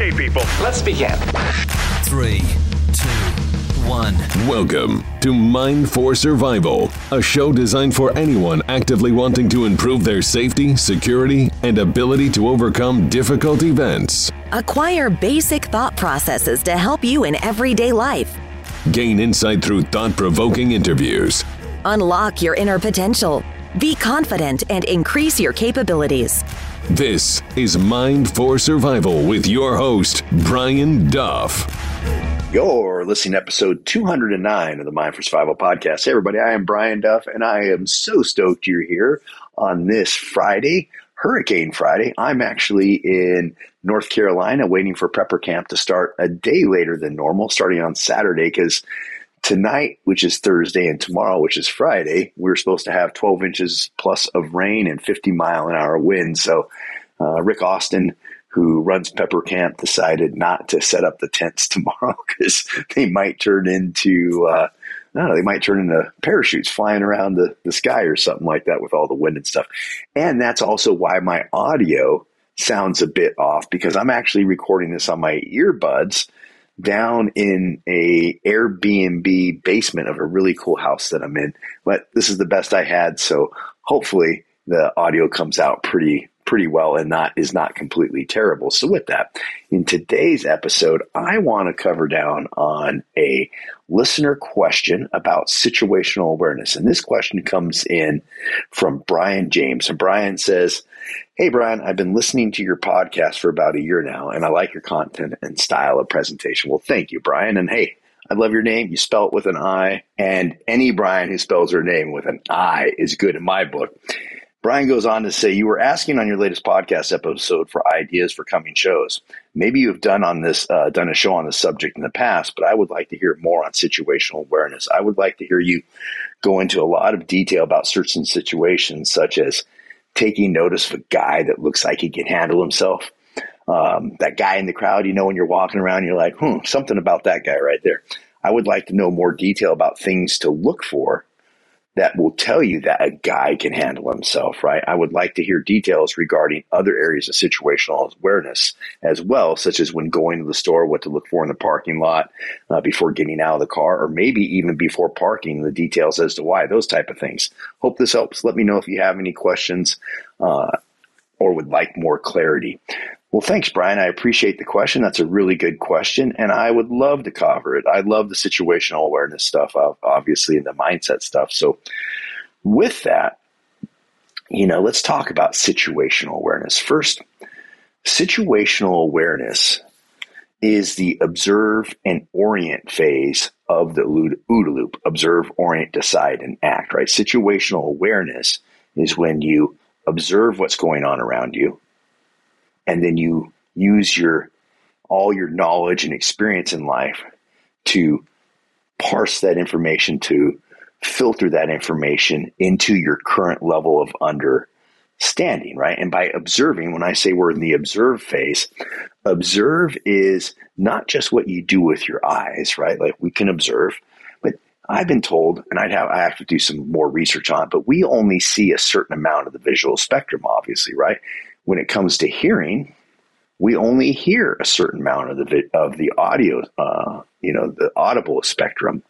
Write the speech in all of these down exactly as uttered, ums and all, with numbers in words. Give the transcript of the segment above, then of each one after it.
Okay, people, let's begin. Three, two, one. Welcome to Mind for Survival, a show designed for anyone actively wanting to improve their safety, security, and ability to overcome difficult events. Acquire basic thought processes to help you in everyday life. Gain insight through thought-provoking interviews. Unlock your inner potential. Be confident and increase your capabilities. This is Mind for Survival with your host, Brian Duff. You're listening to episode two hundred nine of the Mind for Survival podcast. Hey, everybody, I am Brian Duff, and I am so stoked you're here on this Friday, Hurricane Friday. I'm actually in North Carolina waiting for Prepper Camp to start a day later than normal, starting on Saturday, because tonight, which is Thursday, and tomorrow, which is Friday, we're supposed to have twelve inches plus of rain and fifty mile an hour winds. So uh, Rick Austin, who runs Prepper Camp, decided not to set up the tents tomorrow because they might turn into, uh, I don't know, they might turn into parachutes flying around the, the sky or something like that with all the wind and stuff. And that's also why my audio sounds a bit off, because I'm actually recording this on my earbuds down in a Airbnb basement of a really cool house that I'm in. But this is the best I had, so hopefully the audio comes out pretty pretty well and not is not completely terrible. So with that, in today's episode, I want to cover down on a listener question about situational awareness. And this question comes in from Brian James. And Brian says, "Hey, Brian, I've been listening to your podcast for about a year now, and I like your content and style of presentation." Well, thank you, Brian. And hey, I love your name. You spell it with an I, and any Brian who spells their name with an I is good in my book. Brian goes on to say, "You were asking on your latest podcast episode for ideas for coming shows. Maybe you've done on this uh, done a show on this subject in the past, but I would like to hear more on situational awareness. I would like to hear you go into a lot of detail about certain situations, such as taking notice of a guy that looks like he can handle himself. Um, that guy in the crowd, you know, when you're walking around, you're like, hmm, something about that guy right there. I would like to know more detail about things to look for that will tell you that a guy can handle himself, right? I would like to hear details regarding other areas of situational awareness as well, such as when going to the store, what to look for in the parking lot uh, before getting out of the car, or maybe even before parking, the details as to why, those type of things. Hope this helps. Let me know if you have any questions uh, or would like more clarity." Well, thanks, Brian. I appreciate the question. That's a really good question, and I would love to cover it. I love the situational awareness stuff, obviously, and the mindset stuff. So with that, you know, let's talk about situational awareness. First, situational awareness is the observe and orient phase of the OODA loop. Observe, orient, decide, and act, right? Situational awareness is when you observe what's going on around you, and then you use your all your knowledge and experience in life to parse that information, to filter that information into your current level of understanding, right? And by observing, when I say we're in the observe phase, observe is not just what you do with your eyes, right? Like we can observe, but I've been told, and I'd have I have to do some more research on it, but we only see a certain amount of the visual spectrum, obviously, right? When it comes to hearing, we only hear a certain amount of the of the audio, uh, you know, the audible spectrum.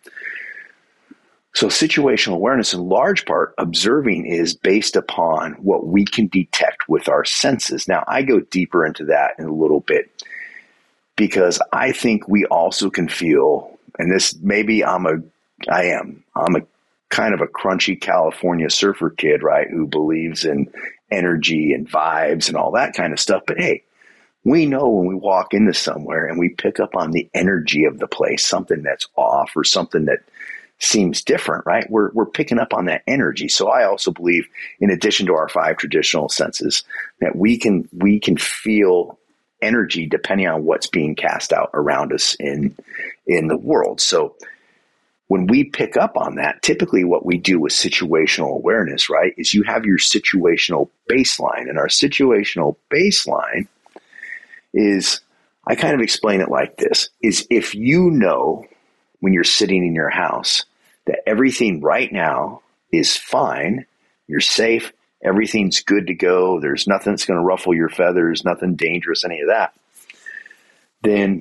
So situational awareness, in large part, observing is based upon what we can detect with our senses. Now, I go deeper into that in a little bit because I think we also can feel, and this maybe I'm a, I am, I'm a kind of a crunchy California surfer kid, right, who believes in energy and vibes and all that kind of stuff. But hey, we know when we walk into somewhere and we pick up on the energy of the place, something that's off or something that seems different, right? We're we're picking up on that energy. So I also believe, in addition to our five traditional senses, that we can we can feel energy depending on what's being cast out around us in in the world. So when we pick up on that, typically what we do with situational awareness, right, is you have your situational baseline. And our situational baseline is, I kind of explain it like this, is if you know when you're sitting in your house that everything right now is fine, you're safe, everything's good to go, there's nothing that's going to ruffle your feathers, nothing dangerous, any of that, then,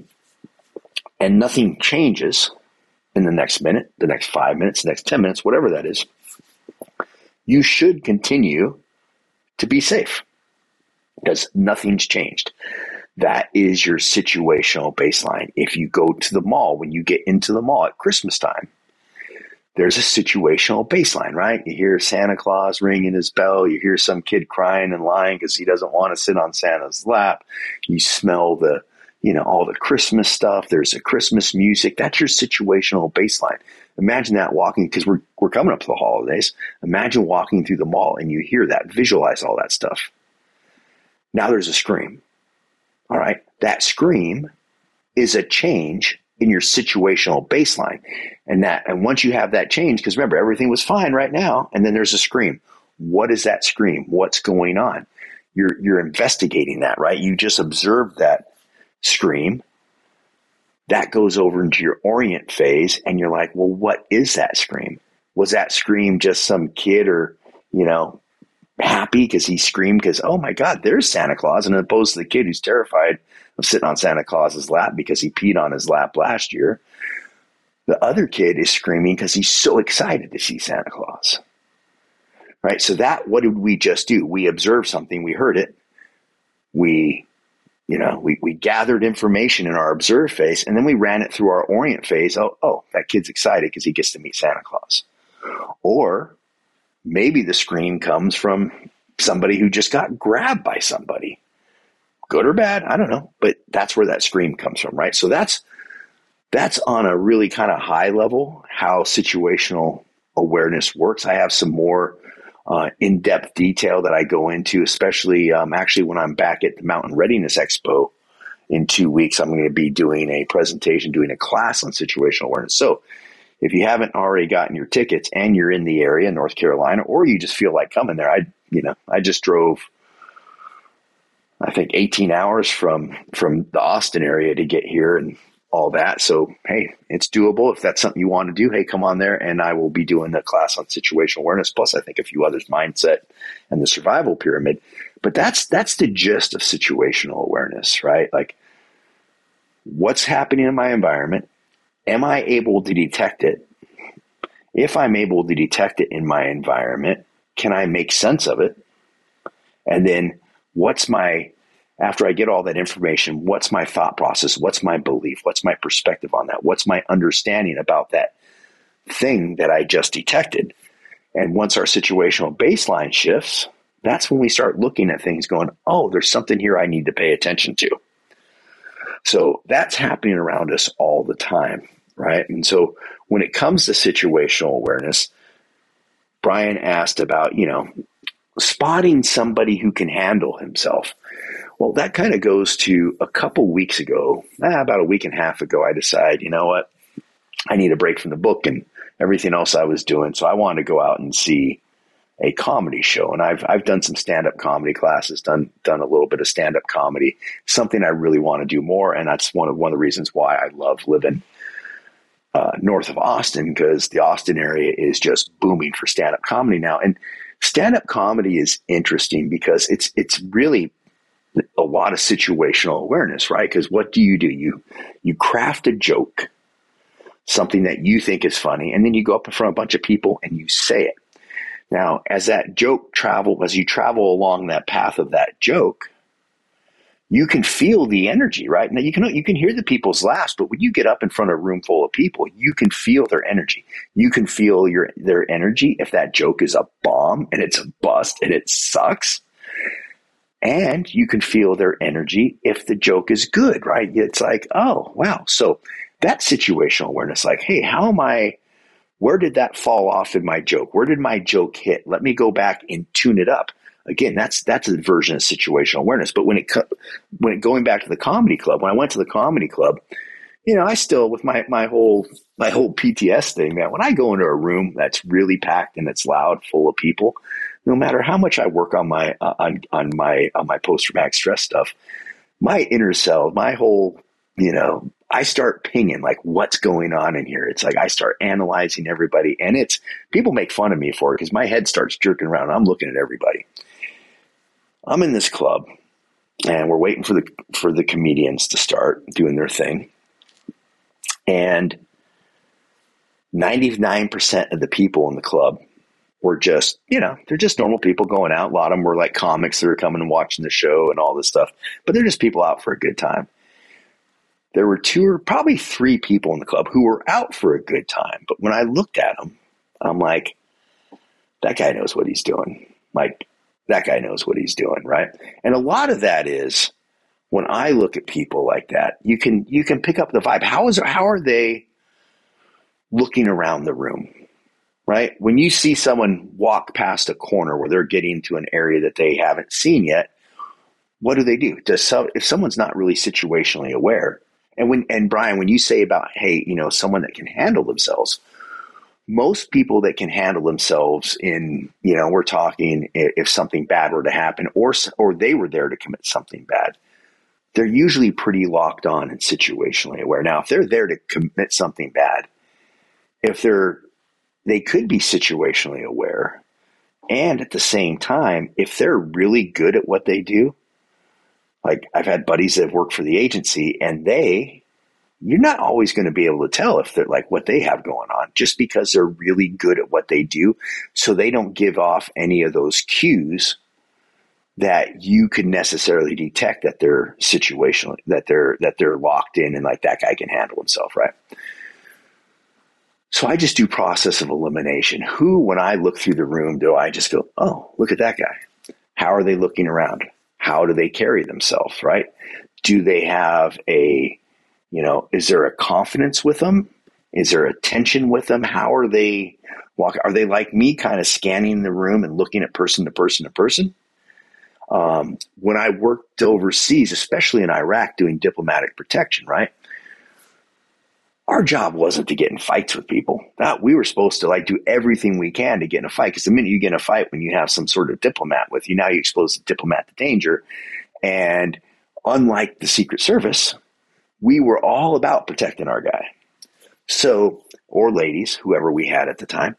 and nothing changes in the next minute, the next five minutes, the next ten minutes, whatever that is, you should continue to be safe because nothing's changed. That is your situational baseline. If you go to the mall, when you get into the mall at Christmas time, there's a situational baseline, right? You hear Santa Claus ringing his bell. You hear some kid crying and lying because he doesn't want to sit on Santa's lap. You smell the, you know, all the Christmas stuff. There's a Christmas music. That's your situational baseline. Imagine that walking, because we're, we're coming up to the holidays. Imagine walking through the mall and you hear that, visualize all that stuff. Now there's a scream. All right. That scream is a change in your situational baseline. And that, and once you have that change, because remember, everything was fine right now. And then there's a scream. What is that scream? What's going on? You're, you're investigating that, right? You just observed that scream. That goes over into your orient phase. And you're like, well, what is that scream? Was that scream just some kid or, you know, happy because he screamed because, oh my God, there's Santa Claus, and opposed to the kid who's terrified of sitting on Santa Claus's lap because he peed on his lap last year. The other kid is screaming because he's so excited to see Santa Claus. Right? So that, what did we just do? We observed something, we heard it, we, you know, we, we gathered information in our observe phase, and then we ran it through our orient phase. Oh, oh, that kid's excited because he gets to meet Santa Claus. Or maybe the scream comes from somebody who just got grabbed by somebody. Good or bad, I don't know. But that's where that scream comes from, right? So that's that's on a really kind of high level how situational awareness works. I have some more uh, in-depth detail that I go into, especially um, actually when I'm back at the Mountain Readiness Expo in two weeks. I'm going to be doing a presentation, doing a class on situational awareness. So if you haven't already gotten your tickets and you're in the area, North Carolina, or you just feel like coming there, I, you know, I just drove, I think eighteen hours from, from the Austin area to get here and all that. So, hey, it's doable. If that's something you want to do, hey, come on there, and I will be doing the class on situational awareness. Plus, I think a few others, mindset and the survival pyramid. But that's, that's the gist of situational awareness, right? Like, what's happening in my environment? Am I able to detect it? If I'm able to detect it in my environment, can I make sense of it? And then what's my, after I get all that information, what's my thought process? What's my belief? What's my perspective on that? What's my understanding about that thing that I just detected? And once our situational baseline shifts, that's when we start looking at things going, oh, there's something here I need to pay attention to. So that's happening around us all the time, right? And so when it comes to situational awareness, Brian asked about, you know, spotting somebody who can handle himself. Well, that kind of goes to a couple weeks ago, ah, about a week and a half ago, I decided, you know what, I need a break from the book and everything else I was doing. So I wanted to go out and see a comedy show. And I've, I've done some stand-up comedy classes, done, done a little bit of stand-up comedy, something I really want to do more. And that's one of, one of the reasons why I love living uh, north of Austin, because the Austin area is just booming for stand-up comedy now. And stand-up comedy is interesting because it's, it's really a lot of situational awareness, right? Because what do you do? You, you craft a joke, something that you think is funny, and then you go up in front of a bunch of people and you say it. Now, as that joke travel, as you travel along that path of that joke, you can feel the energy, right? Now you can, you can hear the people's laughs, but when you get up in front of a room full of people, you can feel their energy. You can feel your, their energy if that joke is a bomb and it's a bust and it sucks. And you can feel their energy if the joke is good, right? It's like, oh, wow. So that situational awareness, like, hey, how am I, where did that fall off in my joke? Where did my joke hit? Let me go back and tune it up. Again, that's that's a version of situational awareness. But when it when it going back to the comedy club, when I went to the comedy club, you know, I still with my my whole my whole P T S thing, that when I go into a room that's really packed and it's loud, full of people, no matter how much I work on my uh, on on my on my post traumatic stress stuff, my inner self, my whole, you know, I start pinging like what's going on in here. It's like I start analyzing everybody, and it's people make fun of me for it because my head starts jerking around. I'm looking at everybody. I'm in this club, and we're waiting for the for the comedians to start doing their thing. And ninety-nine percent of the people in the club were just, you know, they're just normal people going out. A lot of them were like comics that are coming and watching the show and all this stuff, but they're just people out for a good time. There were two or probably three people in the club who were out for a good time. But when I looked at them, I'm like, that guy knows what he's doing. Like, that guy knows what he's doing, right? And a lot of that is, when I look at people like that, you can you can pick up the vibe. How is how are they looking around the room, right? When you see someone walk past a corner where they're getting to an area that they haven't seen yet, what do they do? Does so, if someone's not really situationally aware, and when and Brian, when you say about, hey, you know, someone that can handle themselves, most people that can handle themselves in, you know, we're talking if something bad were to happen, or or they were there to commit something bad, they're usually pretty locked on and situationally aware. Now, if they're there to commit something bad, if they're, they could be situationally aware. And at the same time, if they're really good at what they do, like I've had buddies that have worked for the agency, and they, you're not always going to be able to tell if they're like what they have going on just because they're really good at what they do. So they don't give off any of those cues that you could necessarily detect that they're situational, that they're, that they're locked in and like that guy can handle himself. Right. So I just do process of elimination. Who, when I look through the room, do I just go, oh, look at that guy. How are they looking around? How do they carry themselves? Right. Do they have a, you know, is there a confidence with them? Is there a tension with them? How are they walking? Are they like me, kind of scanning the room and looking at person to person to person? Um, when I worked overseas, especially in Iraq, doing diplomatic protection, right? Our job wasn't to get in fights with people. That we were supposed to like do everything we can to get in a fight. Because the minute you get in a fight, when you have some sort of diplomat with you, now you expose the diplomat to danger. And unlike the Secret Service, we were all about protecting our guy. So, or ladies, whoever we had at the time.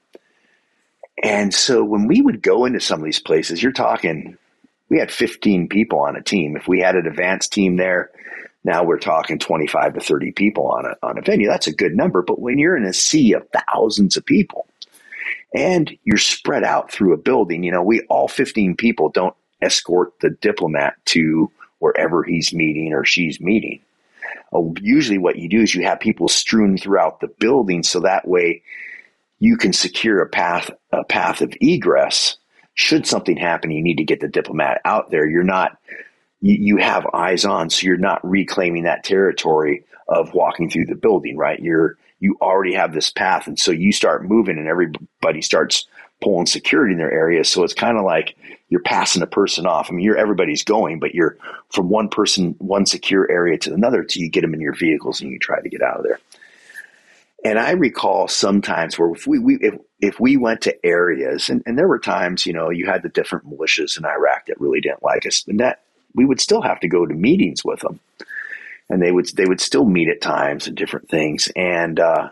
And so when we would go into some of these places, you're talking, we had fifteen people on a team. If we had an advanced team there, now we're talking twenty-five to thirty people on a, on a venue. That's a good number. But when you're in a sea of thousands of people and you're spread out through a building, you know, we all fifteen people don't escort the diplomat to wherever he's meeting or she's meeting. Uh, usually what you do is you have people strewn throughout the building so that way you can secure a path, a path of egress. Should something happen, you need to get the diplomat out there. You're not, you, you have eyes on, so you're not reclaiming that territory of walking through the building, right? You're, you already have this path. And so you start moving and everybody starts pulling security in their area. So it's kind of like you're passing a person off. I mean, you're, everybody's going, but you're from one person, one secure area to another till you get them in your vehicles and you try to get out of there. And I recall sometimes where if we, we if, if we went to areas, and, and there were times, you know, you had the different militias in Iraq that really didn't like us, and that we would still have to go to meetings with them, and they would they would still meet at times and different things. And uh,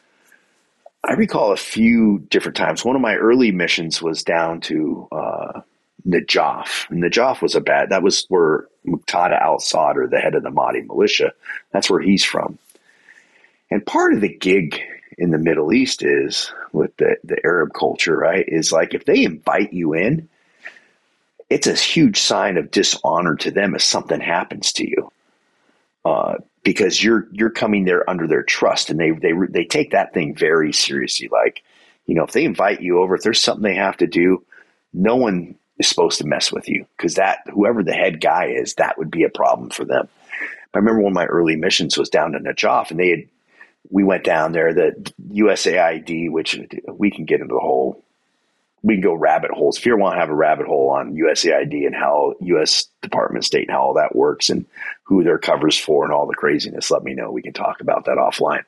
I recall a few different times. One of my early missions was down to uh, Najaf. Najaf was a bad. That was where Muqtada al-Sadr, the head of the Mahdi militia, that's where he's from. And part of the gig in the Middle East is with the, the Arab culture, right, is like if they invite you in, it's a huge sign of dishonor to them if something happens to you, uh, because you're you're coming there under their trust, and they they they take that thing very seriously. Like, you know, if they invite you over, if there's something they have to do, no one is supposed to mess with you, because that whoever the head guy is, that would be a problem for them. I remember one of my early missions was down to Najaf, and they had. We went down there, the U S A I D, which we can get into the whole, we can go rabbit holes. If you want to have a rabbit hole on U S A I D and how U S Department of State and how all that works and who their covers for and all the craziness, let me know. We can talk about that offline.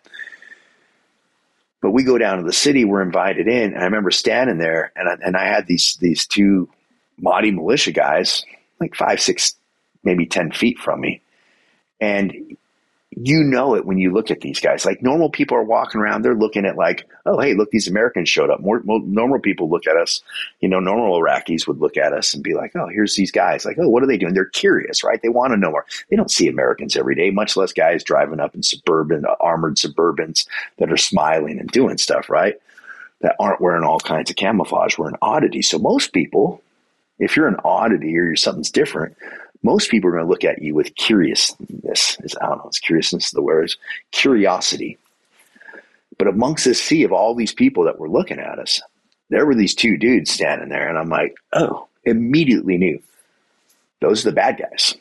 But we go down to the city, we're invited in, and I remember standing there, and I, and I had these these two Mahdi militia guys, like five, six, maybe ten feet from me. And you know it when you look at these guys. Like normal people are walking around, they're looking at like, oh, hey, look, these Americans showed up. More, more normal people look at us, you know, normal Iraqis would look at us and be like, oh, here's these guys. Like, oh, what are they doing? They're curious, right? They want to know more. They don't see Americans every day, much less guys driving up in suburban, uh, armored Suburbans that are smiling and doing stuff, right? That aren't wearing all kinds of camouflage. We're an oddity. So most people, if you're an oddity or you're something's different, most people are going to look at you with curiousness. I don't know, it's curiousness is the word, is curiosity. But amongst this sea of all these people that were looking at us, there were these two dudes standing there. And I'm like, oh, immediately knew those are the bad guys.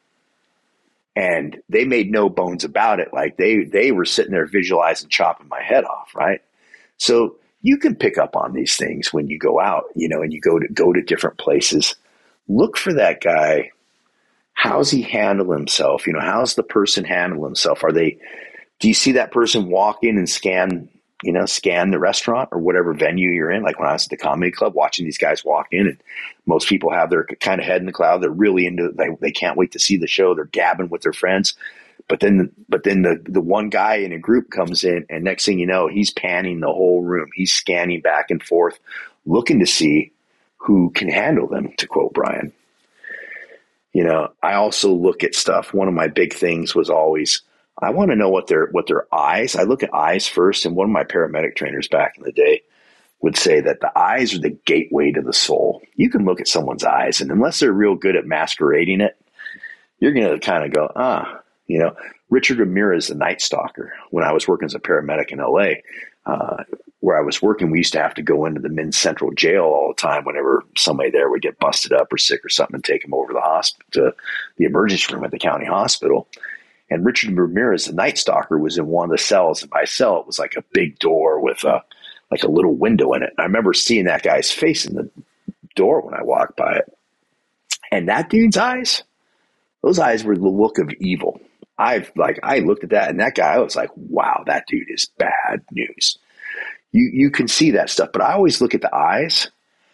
And they made no bones about it. Like they, they were sitting there visualizing chopping my head off, right? So you can pick up on these things when you go out, you know, and you go to go to different places. Look for that guy. How's he handle himself? You know, how's the person handle himself? Are they, do you see that person walk in and scan, you know, scan the restaurant or whatever venue you're in? Like when I was at the comedy club watching these guys walk in, and most people have their kind of head in the cloud. They're really into, they, they can't wait to see the show. They're gabbing with their friends. But then, but then the, the one guy in a group comes in, and next thing you know, he's panning the whole room. He's scanning back and forth, looking to see who can handle them, to quote Brian. You know, I also look at stuff. One of my big things was always, I want to know what their what their eyes. I look at eyes first. And one of my paramedic trainers back in the day would say that the eyes are the gateway to the soul. You can look at someone's eyes, and unless they're real good at masquerading it, you're going to kind of go, ah, you know, Richard Ramirez, the Night Stalker. When I was working as a paramedic in L A, uh, where I was working, we used to have to go into the men's central jail all the time whenever somebody there would get busted up or sick or something, and take them over to the hospital, to the emergency room at the county hospital. And Richard Ramirez, the Night Stalker, was in one of the cells. And by cell, it was like a big door with a, like a little window in it. And I remember seeing that guy's face in the door when I walked by it. And that dude's eyes, those eyes were the look of evil. I've like, I looked at that, and that guy, I was like, wow, that dude is bad news. You you can see that stuff, but I always look at the eyes.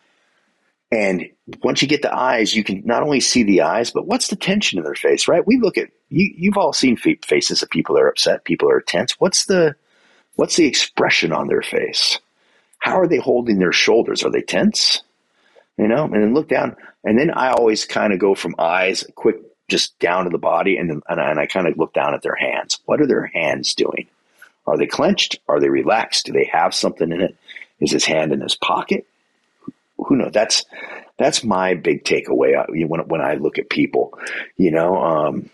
And once you get the eyes, you can not only see the eyes, but what's the tension in their face, right? We look at, you, you've all seen faces of people that are upset, people that are tense. What's the, what's the expression on their face? How are they holding their shoulders? Are they tense? You know, and then look down. And then I always kind of go from eyes quick, just down to the body. And then, and I, and I kind of look down at their hands. What are their hands doing? Are they clenched? Are they relaxed? Do they have something in it? Is his hand in his pocket? Who knows? That's, that's my big takeaway when, when I look at people, you know, um,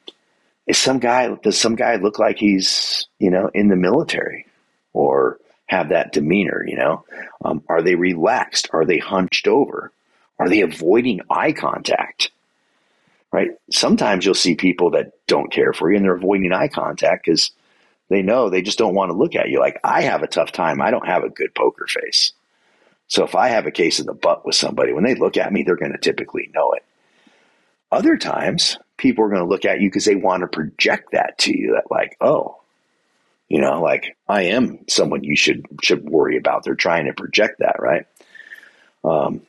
is some guy, does some guy look like he's, you know, in the military or have that demeanor, you know? Um, are they relaxed? Are they hunched over? Are they avoiding eye contact? Right? Sometimes you'll see people that don't care for you and they're avoiding eye contact because they know they just don't want to look at you. Like, I have a tough time. I don't have a good poker face. So if I have a case of the butt with somebody, when they look at me, they're going to typically know it. Other times, people are going to look at you because they want to project that to you, that like, oh, you know, like I am someone you should should worry about. They're trying to project that, right? Um,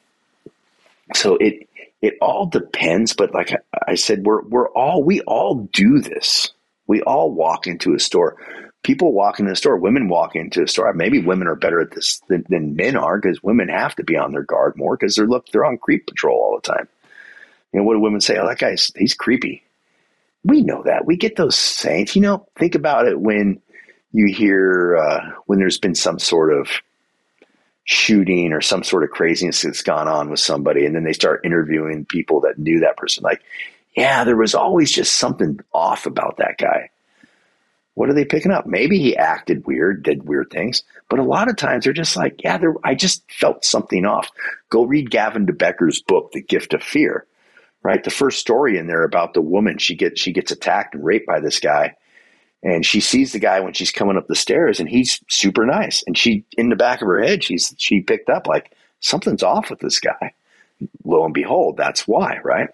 so it it all depends. But like I said, we're we're all we all do this. We all walk into a store. People walk into a store. Women walk into a store. Maybe women are better at this than, than men are, because women have to be on their guard more because they're look they're on creep patrol all the time. You know, what do women say? Oh, that guy's he's creepy. We know that. We get those sayings. You know, think about it when you hear uh, when there's been some sort of shooting or some sort of craziness that's gone on with somebody, and then they start interviewing people that knew that person. Like, yeah, there was always just something off about that guy. What are they picking up? Maybe he acted weird, did weird things, but a lot of times they're just like, yeah, there, I just felt something off. Go read Gavin de Becker's book, The Gift of Fear, right? The first story in there about the woman, she gets, she gets attacked and raped by this guy. And she sees the guy when she's coming up the stairs, and he's super nice. And she, in the back of her head, she's, she picked up like something's off with this guy. Lo and behold, that's why, right?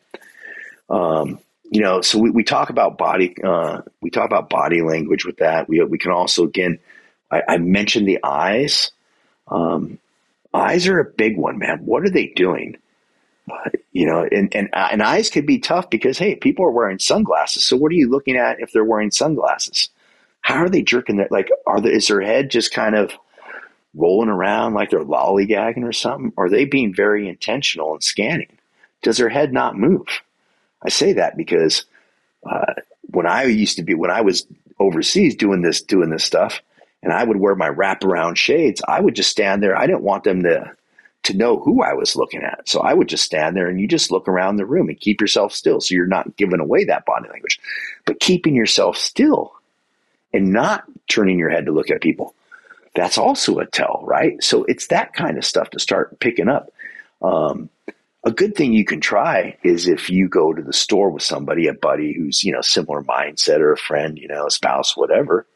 Um, You know, so we, we talk about body, uh, we talk about body language with that. We we can also, again, I, I mentioned the eyes. Um, eyes are a big one, man. What are they doing? Uh, you know, and, and, and eyes could be tough because, hey, people are wearing sunglasses. So what are you looking at if they're wearing sunglasses? How are they jerking that? Like, are the, is their head just kind of rolling around like they're lollygagging or something? Or are they being very intentional and scanning? Does their head not move? I say that because uh, when I used to be, when I was overseas doing this, doing this stuff, and I would wear my wraparound shades, I would just stand there. I didn't want them to, to know who I was looking at. So I would just stand there and you just look around the room and keep yourself still. So you're not giving away that body language, but keeping yourself still and not turning your head to look at people. That's also a tell, right? So it's that kind of stuff to start picking up. Um, a good thing you can try is if you go to the store with somebody, a buddy who's, you know, similar mindset, or a friend, you know, a spouse, whatever,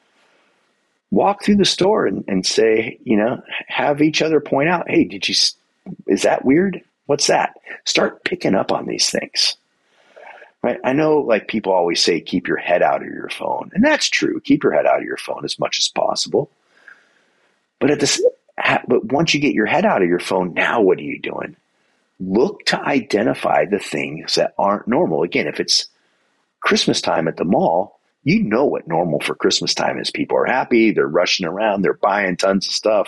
walk through the store and, and say, you know, have each other point out, hey, did you, is that weird? What's that? Start picking up on these things. Right. I know, like, people always say, keep your head out of your phone. And that's true. Keep your head out of your phone as much as possible. But at this, but once you get your head out of your phone, now what are you doing? Look to identify the things that aren't normal. Again, if it's Christmas time at the mall, you know what normal for Christmas time is. People are happy. They're rushing around. They're buying tons of stuff.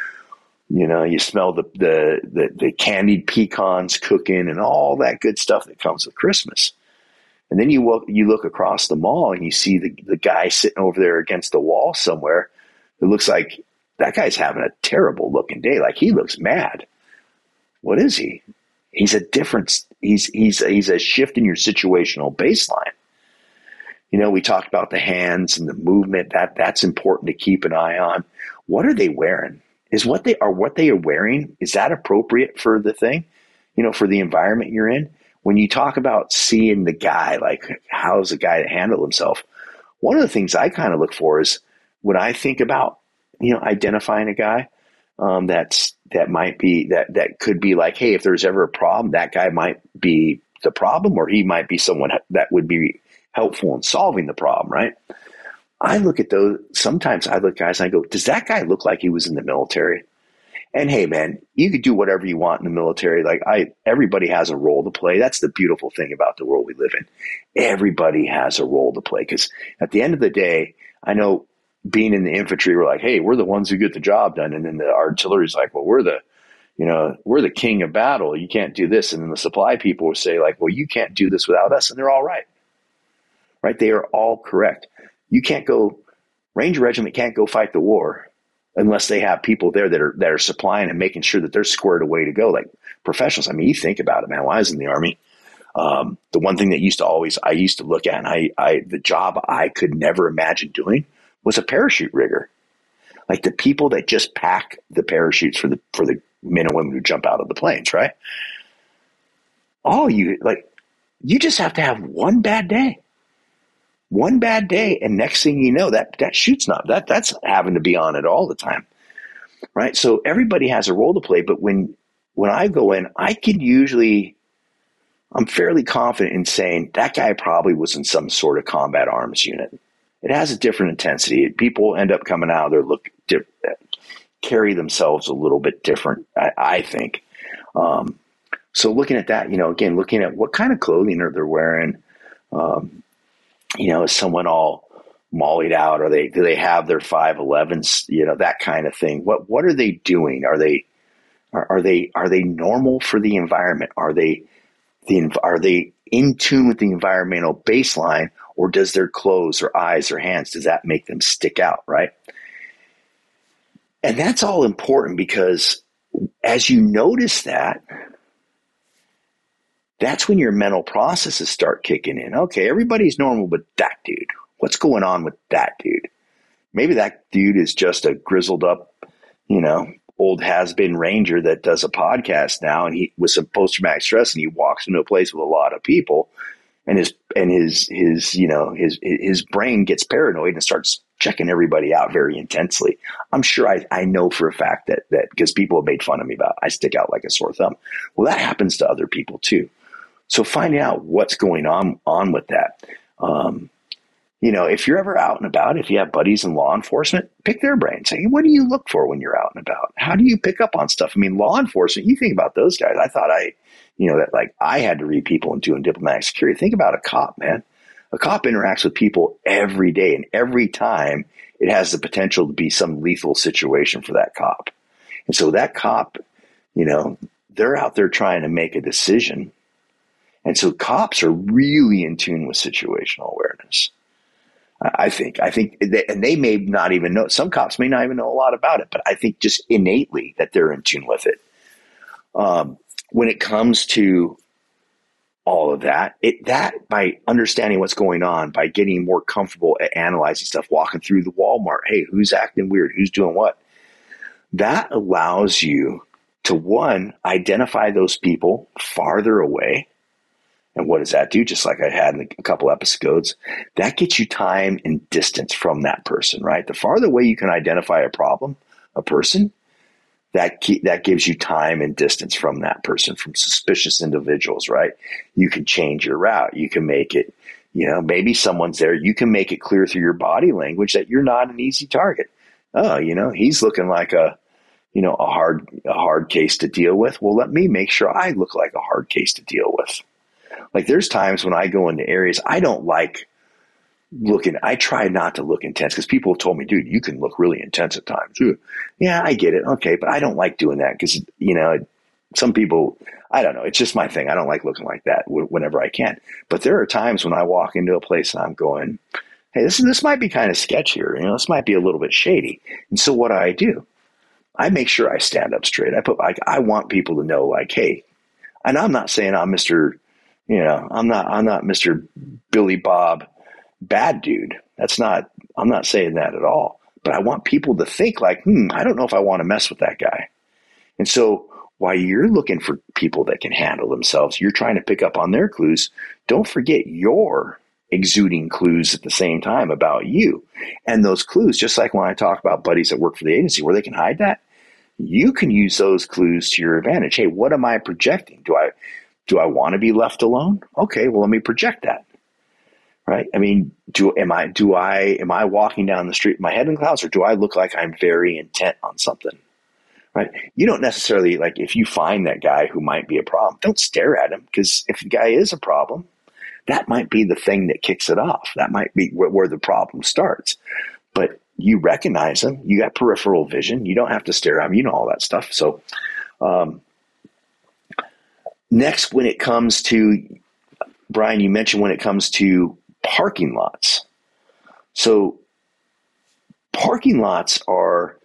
You know, you smell the, the, the, the candied pecans cooking and all that good stuff that comes with Christmas. And then you look, you look across the mall and you see the, the guy sitting over there against the wall somewhere. It looks like that guy's having a terrible looking day. Like, he looks mad. What is he? He's a difference. He's, he's, he's a shift in your situational baseline. You know, we talked about the hands and the movement. That that's important to keep an eye on. What are they wearing? Is what they are, what they are wearing, is that appropriate for the thing, you know, for the environment you're in? When you talk about seeing the guy, like, how's the guy to handle himself? One of the things I kind of look for is when I think about, you know, identifying a guy um, that's, that might be, that, that could be like, hey, if there's ever a problem, that guy might be the problem, or he might be someone that would be helpful in solving the problem, right? I look at those, sometimes I look at guys and I go, does that guy look like he was in the military? And hey, man, you could do whatever you want in the military. Like, I, everybody has a role to play. That's the beautiful thing about the world we live in. Everybody has a role to play, because at the end of the day, I know being in the infantry, we're like, hey, we're the ones who get the job done. And then the artillery's like, well, we're the, you know, we're the king of battle. You can't do this. And then the supply people will say, like, well, you can't do this without us. And they're all right. Right? They are all correct. You can't go, Ranger Regiment can't go fight the war unless they have people there that are that are supplying and making sure that they're squared away to go, like professionals. I mean, you think about it, man. When I was in the Army, um, the one thing that used to always I used to look at, and I, I the job I could never imagine doing was a parachute rigger. Like, the people that just pack the parachutes for the for the men and women who jump out of the planes, right? Oh, you like you just have to have one bad day. One bad day, and next thing you know, that that chute's not that that's having to be on it all the time, right? So everybody has a role to play. But when when I go in, I can usually, I'm fairly confident in saying that guy probably was in some sort of combat arms unit. It has a different intensity. People end up coming out there look different, carry themselves a little bit different, I, I think. Um, so looking at that, you know, again, looking at what kind of clothing are they wearing. Um, You know, is someone all mollied out? Are they, do they have their five elevens? You know, that kind of thing. What, what are they doing? Are they, are, are they, are they normal for the environment? Are they, the, are they in tune with the environmental baseline, or does their clothes or eyes or hands, does that make them stick out? Right. And that's all important, because as you notice that, that's when your mental processes start kicking in. Okay, everybody's normal, but that dude, what's going on with that dude? Maybe that dude is just a grizzled up, you know, old has-been Ranger that does a podcast now, and he with some post-traumatic stress, and he walks into a place with a lot of people, and his and his his you know his his brain gets paranoid and starts checking everybody out very intensely. I'm sure I, I know for a fact that that because people have made fun of me about I stick out like a sore thumb. Well, that happens to other people too. So finding out what's going on on with that. Um, you know, if you're ever out and about, if you have buddies in law enforcement, pick their brain. Say, what do you look for when you're out and about? How do you pick up on stuff? I mean, law enforcement, you think about those guys. I thought I, you know, that like I had to read people and doing diplomatic security. Think about a cop, man. A cop interacts with people every day, and every time it has the potential to be some lethal situation for that cop. And so that cop, you know, they're out there trying to make a decision. And so cops are really in tune with situational awareness. I think, I think, they, and they may not even know, some cops may not even know a lot about it, but I think just innately that they're in tune with it. Um, when it comes to all of that, it, that by understanding what's going on, by getting more comfortable at analyzing stuff, walking through the Walmart, hey, who's acting weird? Who's doing what? That allows you to, one, identify those people farther away. And what does that do? Just like I had in a couple episodes, that gets you time and distance from that person, right? The farther away you can identify a problem, a person, that key, that gives you time and distance from that person, from suspicious individuals, right? You can change your route. You can make it, you know, maybe someone's there. You can make it clear through your body language that you're not an easy target. Oh, you know, he's looking like a, you know, a hard, a hard case to deal with. Well, let me make sure I look like a hard case to deal with. Like there's times when I go into areas I don't like looking, I try not to look intense because people have told me, dude, you can look really intense at times. Yeah, I get it. Okay. But I don't like doing that because, you know, some people, I don't know. It's just my thing. I don't like looking like that whenever I can. But there are times when I walk into a place and I'm going, hey, this, this might be kind of sketchier. You know, this might be a little bit shady. And so what do I do? I make sure I stand up straight. I put like, I want people to know like, hey, and I'm not saying I'm Mister You know, I'm not, I'm not Mister Billy Bob bad dude. That's not, I'm not saying that at all, but I want people to think like, hmm, I don't know if I want to mess with that guy. And so while you're looking for people that can handle themselves, you're trying to pick up on their clues. Don't forget you're exuding clues at the same time about you. And those clues, just like when I talk about buddies that work for the agency where they can hide that, you can use those clues to your advantage. Hey, what am I projecting? Do I, Do I want to be left alone? Okay, well, let me project that, right? I mean, do am I do I am I walking down the street with my head in the clouds, or do I look like I'm very intent on something, right? You don't necessarily like if you find that guy who might be a problem, don't stare at him because if the guy is a problem, that might be the thing that kicks it off. That might be where, where the problem starts. But you recognize him, you got peripheral vision, you don't have to stare at him, you know all that stuff. So. Um, Next, when it comes to, Brian, you mentioned when it comes to parking lots. So parking lots are,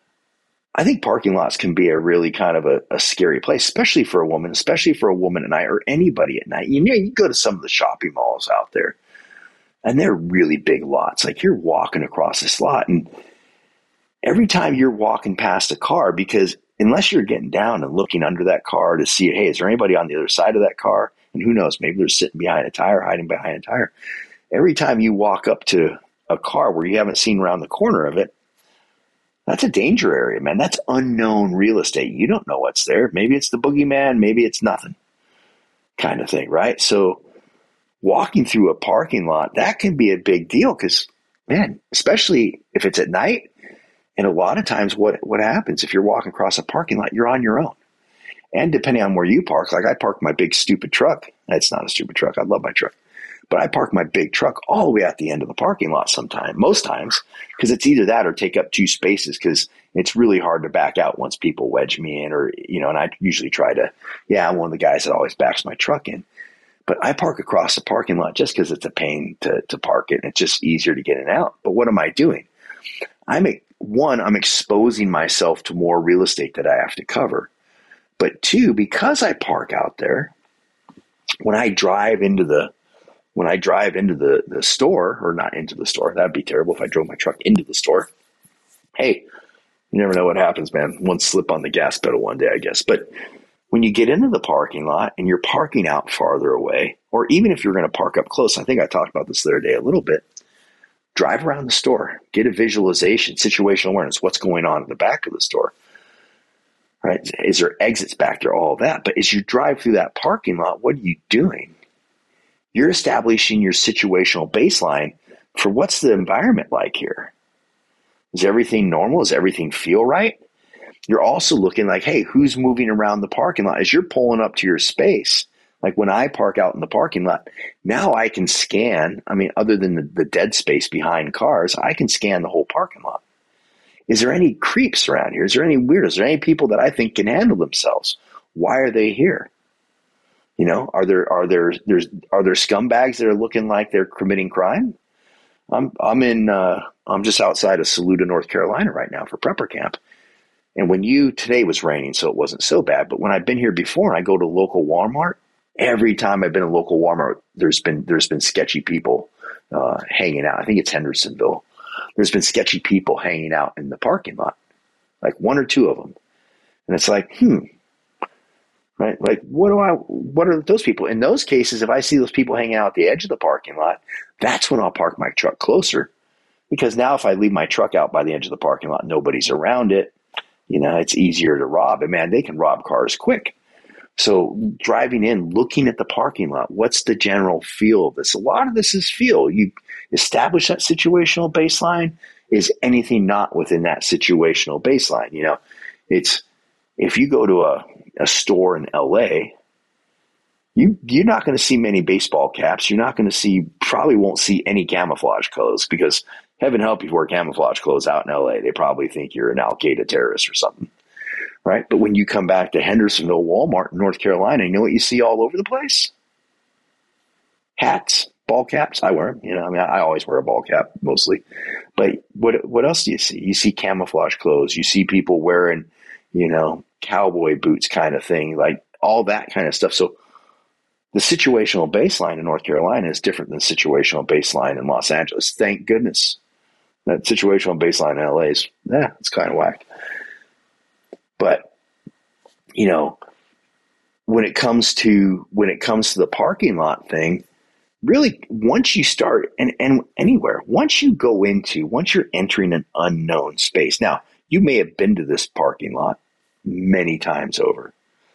I think parking lots can be a really kind of a, a scary place, especially for a woman, especially for a woman at night or anybody at night. You know, you go to some of the shopping malls out there and they're really big lots. Like you're walking across this lot and every time you're walking past a car, because unless you're getting down and looking under that car to see, hey, is there anybody on the other side of that car? And who knows, maybe they're sitting behind a tire, hiding behind a tire. Every time you walk up to a car where you haven't seen around the corner of it, that's a danger area, man. That's unknown real estate. You don't know what's there. Maybe it's the boogeyman, maybe it's nothing kind of thing, right? So walking through a parking lot, that can be a big deal because, man, especially if it's at night. And a lot of times what, what happens if you're walking across a parking lot, you're on your own. And depending on where you park, like I park my big stupid truck. It's not a stupid truck. I love my truck. But I park my big truck all the way at the end of the parking lot sometime, most times, because it's either that or take up two spaces because it's really hard to back out once people wedge me in or, you know, and I usually try to, yeah, I'm one of the guys that always backs my truck in. But I park across the parking lot just because it's a pain to, to park it and it's just easier to get in and out. But what am I doing? I'm a, one, I'm exposing myself to more real estate that I have to cover. But two, because I park out there, when I drive into the when I drive into the, the store, or not into the store, that'd be terrible if I drove my truck into the store. Hey, you never know what happens, man. One slip on the gas pedal one day, I guess. But when you get into the parking lot and you're parking out farther away, or even if you're going to park up close, I think I talked about this the other day a little bit, drive around the store, get a visualization, situational awareness, what's going on in the back of the store, right? Is there exits back there, all of that. But as you drive through that parking lot, what are you doing? You're establishing your situational baseline for what's the environment like here. Is everything normal? Does everything feel right? You're also looking like, hey, who's moving around the parking lot? As you're pulling up to your space, like when I park out in the parking lot, now I can scan. I mean, other than the, the dead space behind cars, I can scan the whole parking lot. Is there any creeps around here? Is there any weirdos? Is there any people that I think can handle themselves? Why are they here? You know, are there are there there's are there scumbags that are looking like they're committing crime? I'm I'm in uh, I'm just outside of Saluda, North Carolina right now for prepper camp. And when you, today was raining, so it wasn't so bad. But when I've been here before and I go to local Walmart, every time I've been in a local Walmart, there's been, there's been sketchy people uh, hanging out. I think it's Hendersonville. There's been sketchy people hanging out in the parking lot, like one or two of them. And it's like, hmm, right? Like, what do I, what are those people? In those cases, if I see those people hanging out at the edge of the parking lot, that's when I'll park my truck closer. Because now if I leave my truck out by the edge of the parking lot, nobody's around it. You know, it's easier to rob. And man, they can rob cars quick. So driving in, looking at the parking lot, what's the general feel of this? A lot of this is feel. You establish that situational baseline. Is anything not within that situational baseline? You know, it's, if you go to a, a store in L A, you, you're not going to see many baseball caps. You're not going to see, probably won't see any camouflage clothes, because heaven help you wear camouflage clothes out in L A. They probably think you're an Al-Qaeda terrorist or something, right? But when you come back to Hendersonville Walmart in North Carolina, you know what you see all over the place? Hats, ball caps. I wear them. You know, I mean, I always wear a ball cap mostly. But what what else do you see? You see camouflage clothes. You see people wearing, you know, cowboy boots kind of thing, like all that kind of stuff. So the situational baseline in North Carolina is different than the situational baseline in Los Angeles. Thank goodness. That situational baseline in L A is, yeah, it's kind of whack. But, you know, when it comes to, when it comes to the parking lot thing, really, once you start, and, and anywhere, once you go into, once you're entering an unknown space, now, you may have been to this parking lot many times over,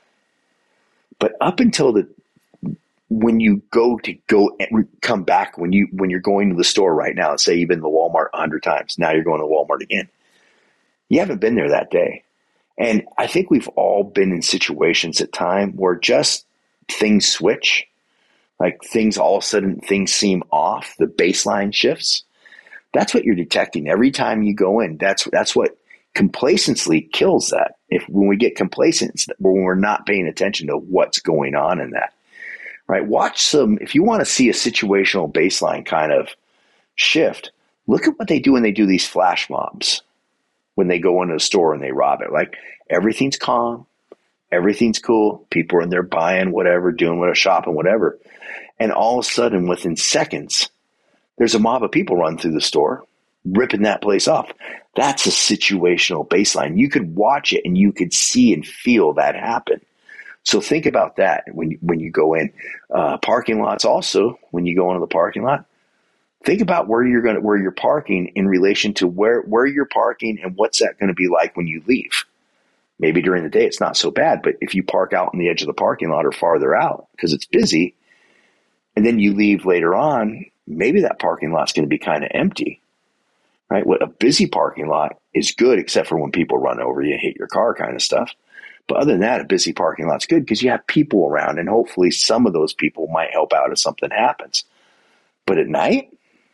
but up until the, when you go to go come back, when you, when you're going to the store right now, let's say you've been to Walmart a hundred times, now you're going to Walmart again. You haven't been there that day. And I think we've all been in situations at time where just things switch, like things, all of a sudden things seem off, the baseline shifts. That's what you're detecting every time you go in. That's, that's what complacency kills that. If when we get complacent, it's when we're not paying attention to what's going on in that. Right? Watch some, if you want to see a situational baseline kind of shift, look at what they do when they do these flash mobs, when they go into a store and they rob it. Like, everything's calm, everything's cool, people are in there buying whatever, doing whatever, shopping, whatever. And all of a sudden, within seconds, there's a mob of people run through the store, ripping that place off. That's a situational baseline. You could watch it and you could see and feel that happen. So think about that when you, when you go in. Uh, parking lots also, when you go into the parking lot, think about where you're going to, where you're parking in relation to where, where you're parking and what's that going to be like when you leave. Maybe during the day it's not so bad, but if you park out on the edge of the parking lot or farther out because it's busy, and then you leave later on, maybe that parking lot's going to be kind of empty, right? What a busy parking lot is good, except for when people run over you, hit your car kind of stuff. But other than that, a busy parking lot's good because you have people around, and hopefully some of those people might help out if something happens. But at night,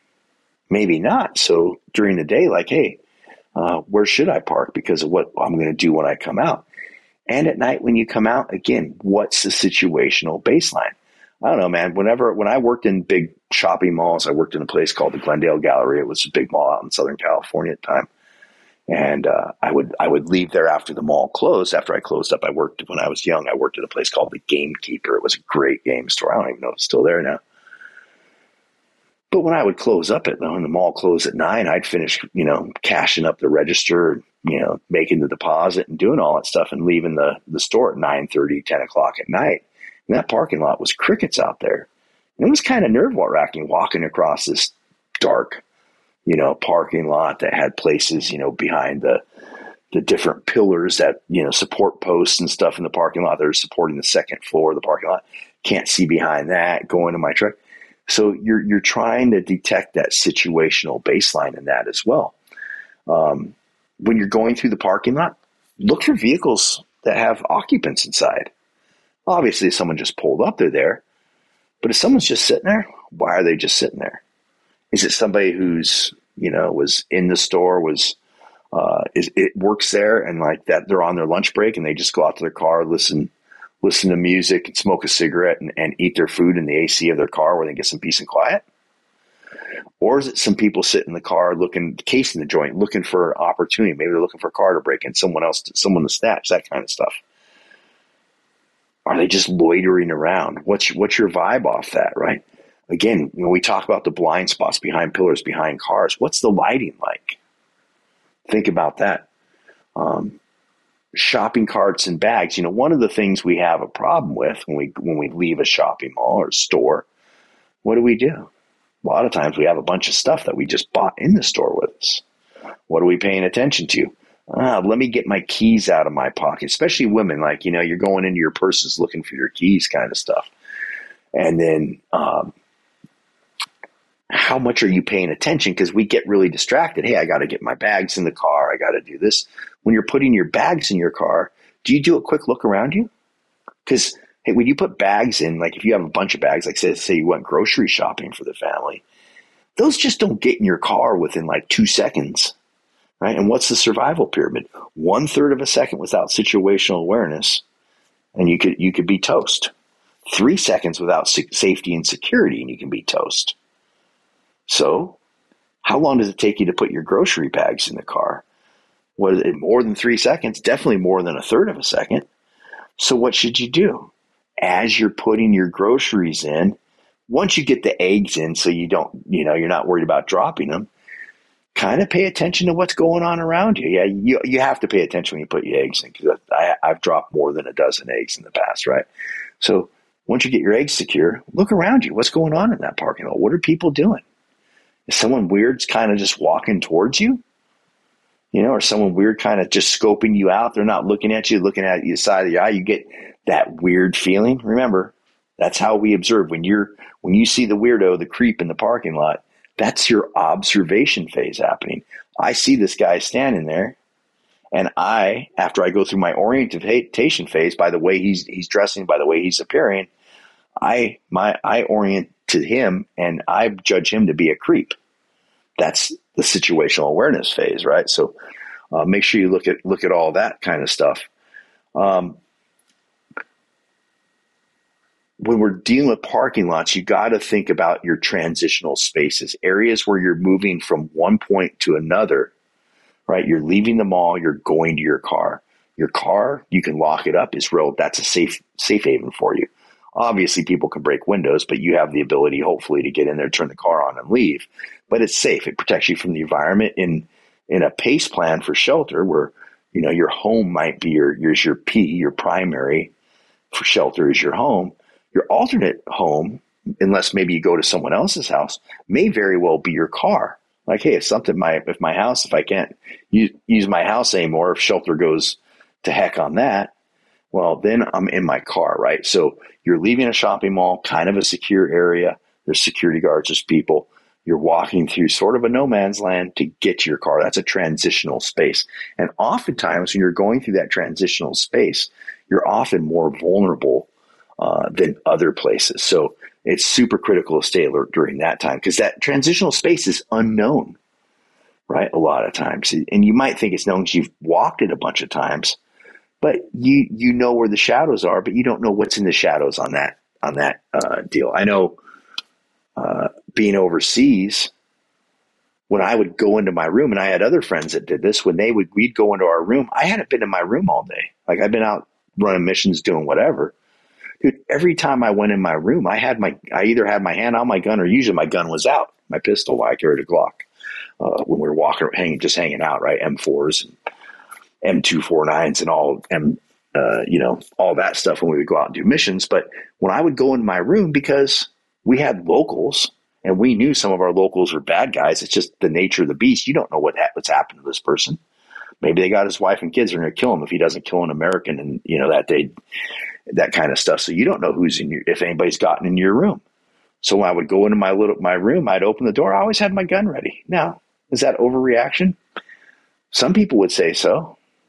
maybe not. So during the day, like, hey, uh, where should I park because of what I'm going to do when I come out? And at night when you come out, again, what's the situational baseline? I don't know, man. Whenever, when I worked in big shopping malls, I worked in a place called the Glendale Gallery. It was a big mall out in Southern California at the time. And uh, I would I would leave there after the mall closed. After I closed up, I worked, when I was young, I worked at a place called the Gamekeeper. It was a great game store. I don't even know if it's still there now. But when I would close up at, when the mall closed at nine, I'd finish, you know, cashing up the register, you know, making the deposit and doing all that stuff and leaving the, the store at nine thirty, ten o'clock at night. And that parking lot was crickets out there. And it was kind of nerve-wracking walking across this dark, you know, parking lot that had places, you know, behind the the different pillars that, you know, support posts and stuff in the parking lot that are supporting the second floor of the parking lot. Can't see behind that, going to my truck. So you're you're trying to detect that situational baseline in that as well. Um, when you're going through the parking lot, look for vehicles that have occupants inside. Obviously, if someone just pulled up, they're there. But if someone's just sitting there, why are they just sitting there? Is it somebody who's, you know, was in the store, was uh, is it works there, and like that they're on their lunch break and they just go out to their car, listen, listen to music, and smoke a cigarette, and, and eat their food in the A C of their car where they get some peace and quiet? Or is it some people sit in the car looking, casing the joint, looking for an opportunity? Maybe they're looking for a car to break in, someone else, to, someone to snatch, that kind of stuff. Are they just loitering around? What's what's your vibe off that, right? Again, when we talk about the blind spots behind pillars, behind cars, what's the lighting like? Think about that. Um, shopping carts and bags. You know, one of the things we have a problem with when we when we leave a shopping mall or store, what do we do? A lot of times we have a bunch of stuff that we just bought in the store with us. What are we paying attention to? Ah, let me get my keys out of my pocket, especially women. Like, you know, you're going into your purses looking for your keys kind of stuff. And then um, how much are you paying attention? Because we get really distracted. Hey, I got to get my bags in the car. I got to do this. When you're putting your bags in your car, do you do a quick look around you? Because, hey, when you put bags in, like if you have a bunch of bags, like say, say you went grocery shopping for the family, those just don't get in your car within like two seconds. Right? And what's the survival pyramid? One third of a second without situational awareness, and you could you could be toast. Three seconds without safety and security, and you can be toast. So, how long does it take you to put your grocery bags in the car? Was it more than three seconds? Definitely more than a third of a second. So, what should you do as you're putting your groceries in? Once you get the eggs in, so you don't, you know, you're not worried about dropping them. Kind of pay attention to what's going on around you. Yeah, you you have to pay attention when you put your eggs in, because I, I've dropped more than a dozen eggs in the past, right? So once you get your eggs secure, look around you. What's going on in that parking lot? What are people doing? Is someone weird's kind of just walking towards you? You know, or someone weird kind of just scoping you out? They're not looking at you, looking at the side of the eye. You get that weird feeling. Remember, that's how we observe. When you're when you see the weirdo, the creep in the parking lot, that's your observation phase happening. I see this guy standing there, and I, after I go through my orientation phase, by the way he's he's dressing, by the way he's appearing, I my I orient to him, and I judge him to be a creep. That's the situational awareness phase, right? So uh, make sure you look at look at all that kind of stuff. Um, When we're dealing with parking lots, you got to think about your transitional spaces, areas where you're moving from one point to another, right? You're leaving the mall, you're going to your car. Your car, you can lock it up, is real. That's a safe safe haven for you. Obviously, people can break windows, but you have the ability, hopefully, to get in there, turn the car on, and leave. But it's safe. It protects you from the environment. In in a PACE plan for shelter, where you know your home might be your yours your P, your primary for shelter is your home. Your alternate home, unless maybe you go to someone else's house, may very well be your car. Like, hey, if something, my if my house, if I can't use, use my house anymore, if shelter goes to heck on that, well, then I'm in my car, right? So you're leaving a shopping mall, kind of a secure area. There's security guards, there's people. You're walking through sort of a no man's land to get to your car. That's a transitional space. And oftentimes when you're going through that transitional space, you're often more vulnerable Uh, than other places. So it's super critical to stay alert during that time, because that transitional space is unknown, right? A lot of times. And you might think it's known because you've walked it a bunch of times, but you you know where the shadows are, but you don't know what's in the shadows on that on that uh, deal. I know uh, being overseas, when I would go into my room, and I had other friends that did this, when they would we'd go into our room, I hadn't been in my room all day. Like, I've been out running missions, doing whatever. Dude, every time I went in my room, I had my, I either had my hand on my gun, or usually my gun was out, my pistol. I carried a Glock uh, when we were walking, hanging, just hanging out, right? M fours and M two forty-nines and all, M, uh, you know, all that stuff when we would go out and do missions. But when I would go in my room, because we had locals and we knew some of our locals were bad guys, it's just the nature of the beast. You don't know what what's happened to this person. Maybe they got his wife and kids, are going to kill him if he doesn't kill an American, and you know that day. That kind of stuff. So you don't know who's in your, if anybody's gotten in your room. So when I would go into my little, my room, I'd open the door. I always had my gun ready. Now, is that overreaction? Some people would say so.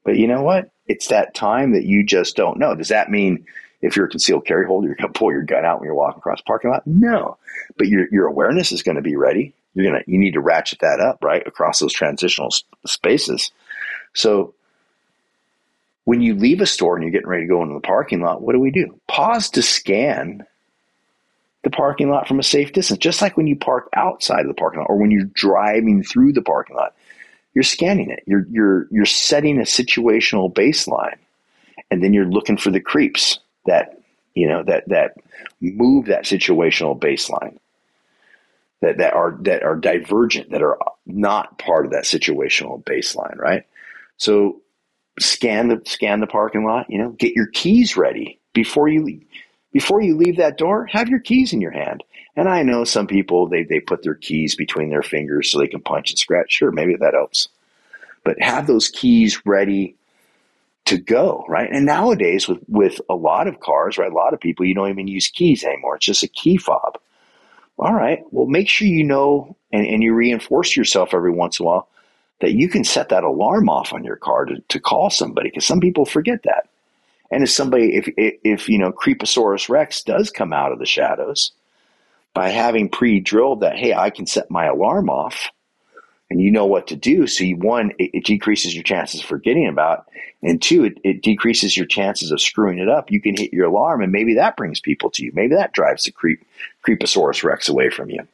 But you know what? It's that time that you just don't know. Does that mean if you're a concealed carry holder, you're going to pull your gun out when you're walking across the parking lot? No. But your your awareness is going to be ready. You're gonna you need to ratchet that up, right, across those transitional spaces. So when you leave a store and you're getting ready to go into the parking lot, what do we do? Pause to scan the parking lot from a safe distance, just like when you park outside of the parking lot or when you're driving through the parking lot. You're scanning it. You're you're you're setting a situational baseline, and then you're looking for the creeps that you know that that move that situational baseline, that that are that are divergent, that are not part of that situational baseline, right? So scan the scan the parking lot. You know, get your keys ready before you leave. Before you leave that door, have your keys in your hand. And I know some people, they they put their keys between their fingers so they can punch and scratch. Sure, maybe that helps. But have those keys ready to go, right? And nowadays with, with a lot of cars, right, a lot of people, you don't even use keys anymore. It's just a key fob. All right, well, make sure you know and, and you reinforce yourself every once in a while that you can set that alarm off on your car to, to call somebody, because some people forget that. And if somebody, if, if, if, you know, Creeposaurus Rex does come out of the shadows, by having pre-drilled that, hey, I can set my alarm off, and you know what to do. So you, one, it, it decreases your chances of forgetting about, and two, it, it decreases your chances of screwing it up. You can hit your alarm, and maybe that brings people to you. Maybe that drives the creep, Creeposaurus Rex away from you.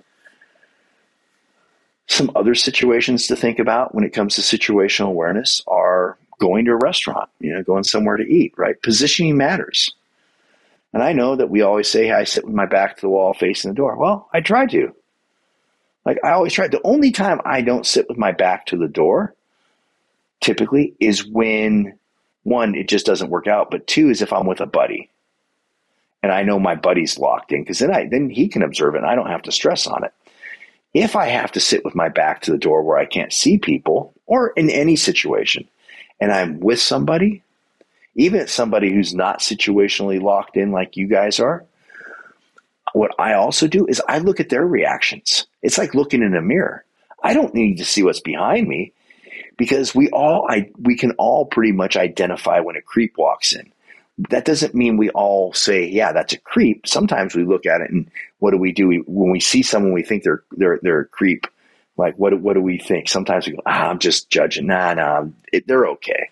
Some other situations to think about when it comes to situational awareness are going to a restaurant, you know, going somewhere to eat, right? Positioning matters. And I know that we always say, hey, I sit with my back to the wall facing the door. Well, I try to. Like I always try. The only time I don't sit with my back to the door typically is when, one, it just doesn't work out. But two is if I'm with a buddy and I know my buddy's locked in, because then I then he can observe it and I don't have to stress on it. If I have to sit with my back to the door where I can't see people, or in any situation, and I'm with somebody, even somebody who's not situationally locked in like you guys are, what I also do is I look at their reactions. It's like looking in a mirror. I don't need to see what's behind me, because we all, I, we can all pretty much identify when a creep walks in. That doesn't mean we all say, yeah, that's a creep. Sometimes we look at it and what do we do? We, when we see someone, we think they're, they're, they're a creep. Like, what, what do we think? Sometimes we go, ah, I'm just judging. Nah, nah, it, they're okay.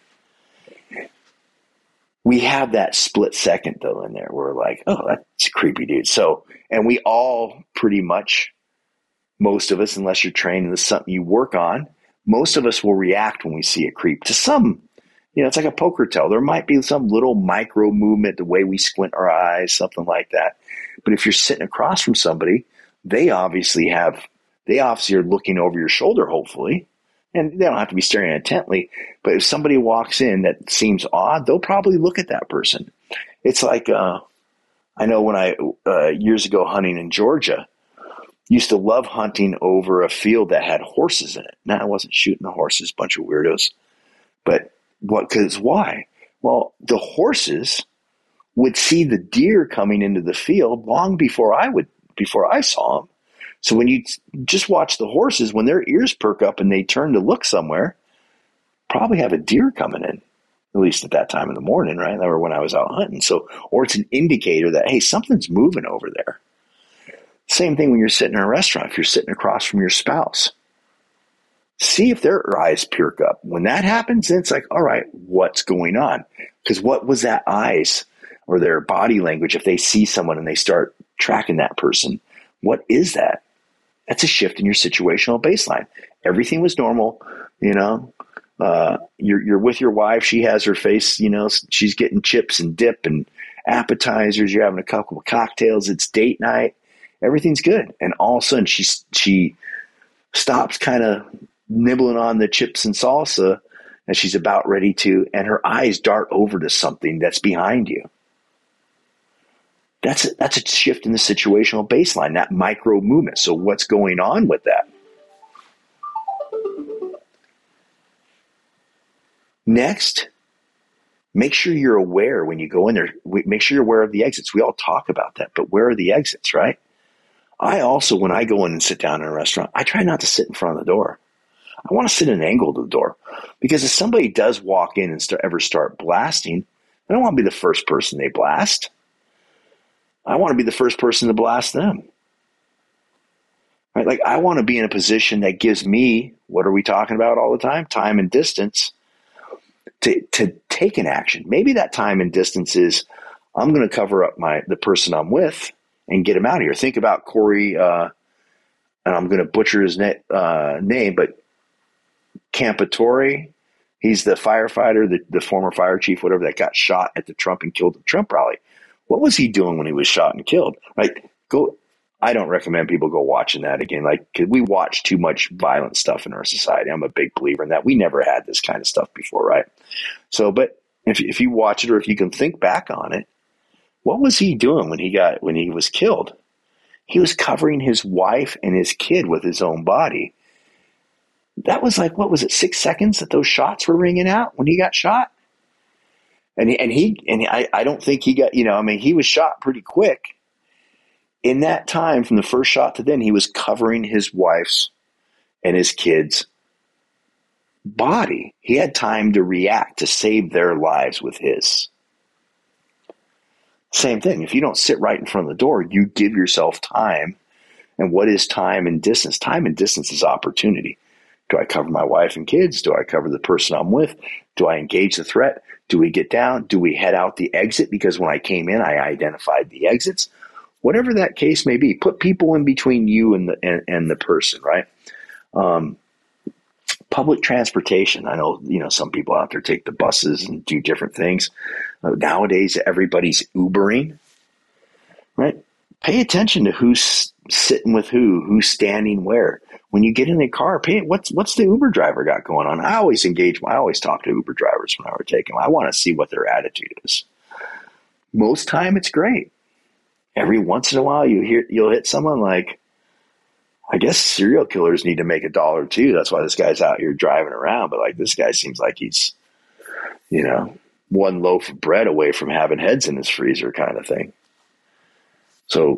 We have that split second though in there. We're like, oh, that's a creepy dude. So, and we all pretty much, most of us, unless you're trained and this is something you work on, most of us will react when we see a creep to some, you know, it's like a poker tell. There might be some little micro movement, the way we squint our eyes, something like that. But if you're sitting across from somebody, they obviously have, they obviously are looking over your shoulder, hopefully. And they don't have to be staring intently. But if somebody walks in that seems odd, they'll probably look at that person. It's like, uh, I know when I, uh, years ago hunting in Georgia, used to love hunting over a field that had horses in it. Now, I wasn't shooting the horses, bunch of weirdos. But what, cause why? Well, the horses would see the deer coming into the field long before I would, before I saw them. So when you just watch the horses, when their ears perk up and they turn to look somewhere, probably have a deer coming in, at least at that time in the morning, right? Or when I was out hunting. So, or it's an indicator that, hey, something's moving over there. Same thing when you're sitting in a restaurant. If you're sitting across from your spouse, see if their eyes perk up. When that happens, then it's like, all right, what's going on? Because what was that eyes or their body language? If they see someone and they start tracking that person, what is that? That's a shift in your situational baseline. Everything was normal, you know. Uh, you're you're with your wife. She has her face, you know. She's getting chips and dip and appetizers. You're having a couple of cocktails. It's date night. Everything's good, and all of a sudden she she stops, kind of nibbling on the chips and salsa, and she's about ready to, and her eyes dart over to something that's behind you. That's a, that's a shift in the situational baseline, that micro movement. So what's going on with that? Next, make sure you're aware when you go in there. Make sure you're aware of the exits. We all talk about that, but where are the exits, right? I also, when I go in and sit down in a restaurant, I try not to sit in front of the door. I want to sit at an angle to the door, because if somebody does walk in and start, ever start blasting, I don't want to be the first person they blast. I want to be the first person to blast them. Right? Like, I want to be in a position that gives me, what are we talking about all the time? Time and distance to, to take an action. Maybe that time and distance is, I'm going to cover up my the person I'm with and get him out of here. Think about Corey, uh, and I'm going to butcher his na- uh, name, but Campitori. He's the firefighter, the, the former fire chief, whatever, that got shot at the Trump and killed the Trump rally. What was he doing when he was shot and killed? Right? Go. I don't recommend people go watching that again. Like, 'cause we watch too much violent stuff in our society. I'm a big believer in that. We never had this kind of stuff before, right? So, but if if you watch it, or if you can think back on it, what was he doing when he got when he was killed? He was covering his wife and his kid with his own body. That was like, what was it, six seconds that those shots were ringing out when he got shot? And he, and he, and he, I, I don't think he got, you know, I mean, he was shot pretty quick. In that time, from the first shot to then, he was covering his wife's and his kid's body. He had time to react, to save their lives with his. Same thing. If you don't sit right in front of the door, you give yourself time. And what is time and distance? Time and distance is opportunity. Do I cover my wife and kids? Do I cover the person I'm with? Do I engage the threat? Do we get down? Do we head out the exit? Because when I came in, I identified the exits. Whatever that case may be, put people in between you and the and, and the person, right? Um, public transportation. I know, you know, some people out there take the buses and do different things. Uh, nowadays, everybody's Ubering, right? Pay attention to who's sitting with who, who's standing where. When you get in the car, pay what's what's the Uber driver got going on. I always engage. I always talk to Uber drivers when I were taking them. I want to see what their attitude is. Most time, it's great. Every once in a while, you hear you'll hit someone like, I guess serial killers need to make a dollar too. That's why this guy's out here driving around. But like, this guy seems like he's, you know, one loaf of bread away from having heads in his freezer, kind of thing. So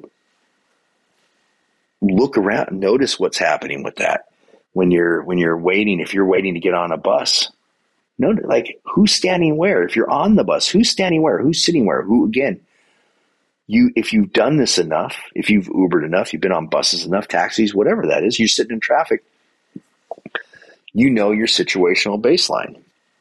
look around and notice what's happening with that when you're when you're waiting. If you're waiting to get on a bus, notice like who's standing where. If you're on the bus, who's standing where? Who's sitting where? Who again? You, if you've done this enough, if you've Ubered enough, you've been on buses enough, taxis, whatever that is, you're sitting in traffic, you know your situational baseline.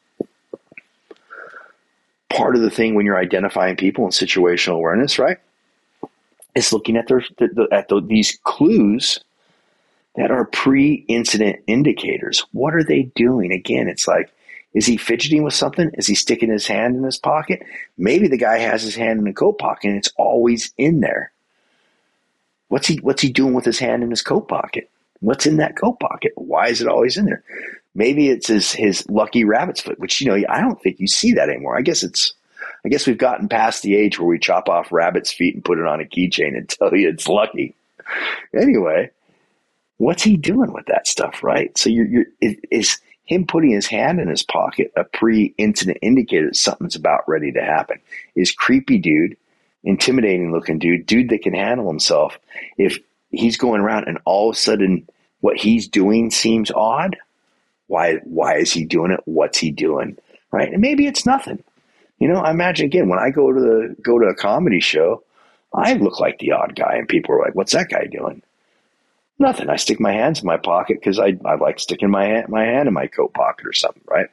Part of the thing when you're identifying people in situational awareness, right, is looking at their the, the, at the, these clues that are pre-incident indicators. What are they doing? Again, it's like, is he fidgeting with something? Is he sticking his hand in his pocket? Maybe the guy has his hand in the coat pocket and it's always in there. What's he What's he doing with his hand in his coat pocket? What's in that coat pocket? Why is it always in there? Maybe it's his, his lucky rabbit's foot, which, you know, I don't think you see that anymore. I guess it's, I guess we've gotten past the age where we chop off rabbit's feet and put it on a keychain and tell you it's lucky. Anyway, what's he doing with that stuff, right? So you're, you're it, is him putting his hand in his pocket a pre-incident indicator that something's about ready to happen? Is creepy dude, intimidating looking dude, dude that can handle himself, if he's going around and all of a sudden what he's doing seems odd, why why is he doing it? What's he doing? Right? And maybe it's nothing. You know, I imagine again, when I go to the go to a comedy show, I look like the odd guy and people are like, what's that guy doing? Nothing. I stick my hands in my pocket because I, I like sticking my hand, my hand in my coat pocket or something, right?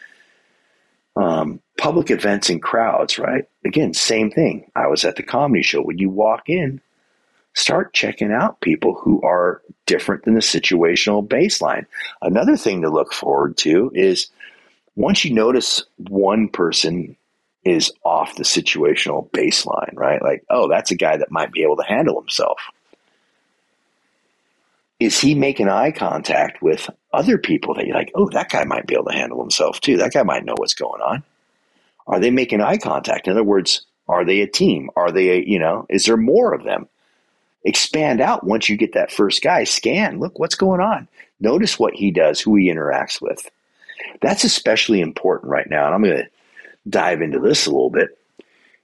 Um, public events and crowds, right? Again, same thing. I was at the comedy show. When you walk in, start checking out people who are different than the situational baseline. Another thing to look forward to is once you notice one person is off the situational baseline, right? Like, oh, that's a guy that might be able to handle himself. Is he making eye contact with other people that you're like, oh, that guy might be able to handle himself too. That guy might know what's going on. Are they making eye contact? In other words, are they a team? Are they, a, you know, is there more of them? Expand out once you get that first guy. Scan. Look, what's going on? Notice what he does, who he interacts with. That's especially important right now. And I'm going to dive into this a little bit.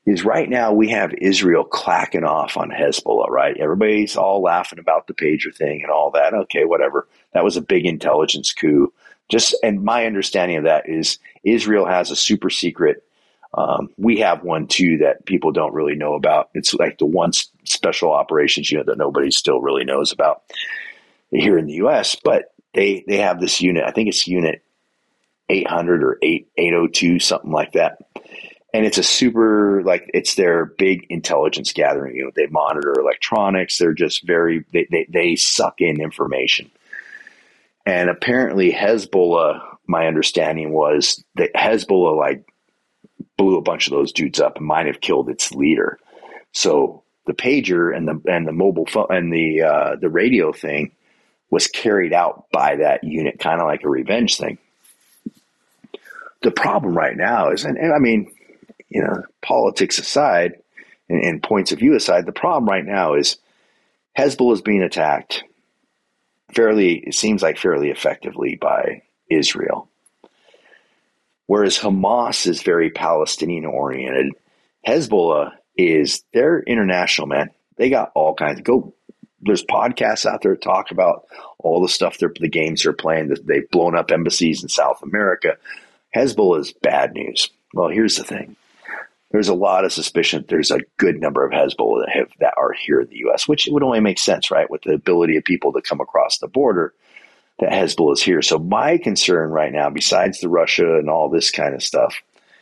is right now we have Israel clacking off on Hezbollah, right? Everybody's all laughing about the pager thing and all that. Okay, whatever. That was a big intelligence coup. Just, and my understanding of that is Israel has a super secret. Um, we have one too that people don't really know about. It's like the one special operations unit that nobody still really knows about here in the U S, but they, they have this unit. I think it's unit eight hundred or eight oh two, something like that. And it's a super, like, it's their big intelligence gathering unit. They monitor electronics. They're just very, they, they, they suck in information. And apparently Hezbollah, my understanding was that Hezbollah, like, blew a bunch of those dudes up and might have killed its leader. So the pager and the, and the mobile phone and the, uh, the radio thing was carried out by that unit, kind of like a revenge thing. The problem right now is, and, and I mean, you know, politics aside and, and points of view aside, the problem right now is Hezbollah is being attacked fairly, it seems like fairly effectively by Israel. Whereas Hamas is very Palestinian oriented. Hezbollah is, they're international, man. They got all kinds of, go, there's podcasts out there that talk about all the stuff they're, the games they're playing, that they've blown up embassies in South America. Hezbollah is bad news. Well, here's the thing. There's a lot of suspicion that there's a good number of Hezbollah that have, that are here in the U S, which would only make sense, right? With the ability of people to come across the border, that Hezbollah is here. So my concern right now, besides the Russia and all this kind of stuff,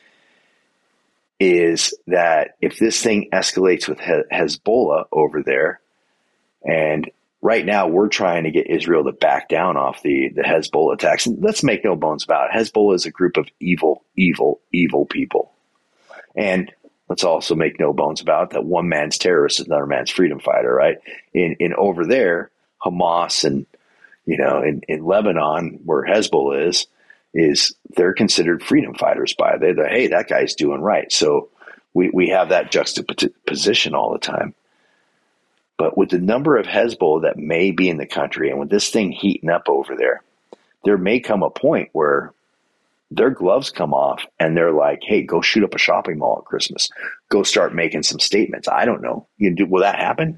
is that if this thing escalates with Hezbollah over there, and right now we're trying to get Israel to back down off the, the Hezbollah attacks. And let's make no bones about it. Hezbollah is a group of evil, evil, evil people. And let's also make no bones about it that one man's terrorist is another man's freedom fighter, right? In in over there, Hamas and, you know, in, in Lebanon, where Hezbollah is, is they're considered freedom fighters by they. They're, hey, that guy's doing right. So we, we have that juxtaposition all the time. But with the number of Hezbollah that may be in the country, and with this thing heating up over there, there may come a point where their gloves come off and they're like, hey, go shoot up a shopping mall at Christmas. Go start making some statements. I don't know. You do, will that happen?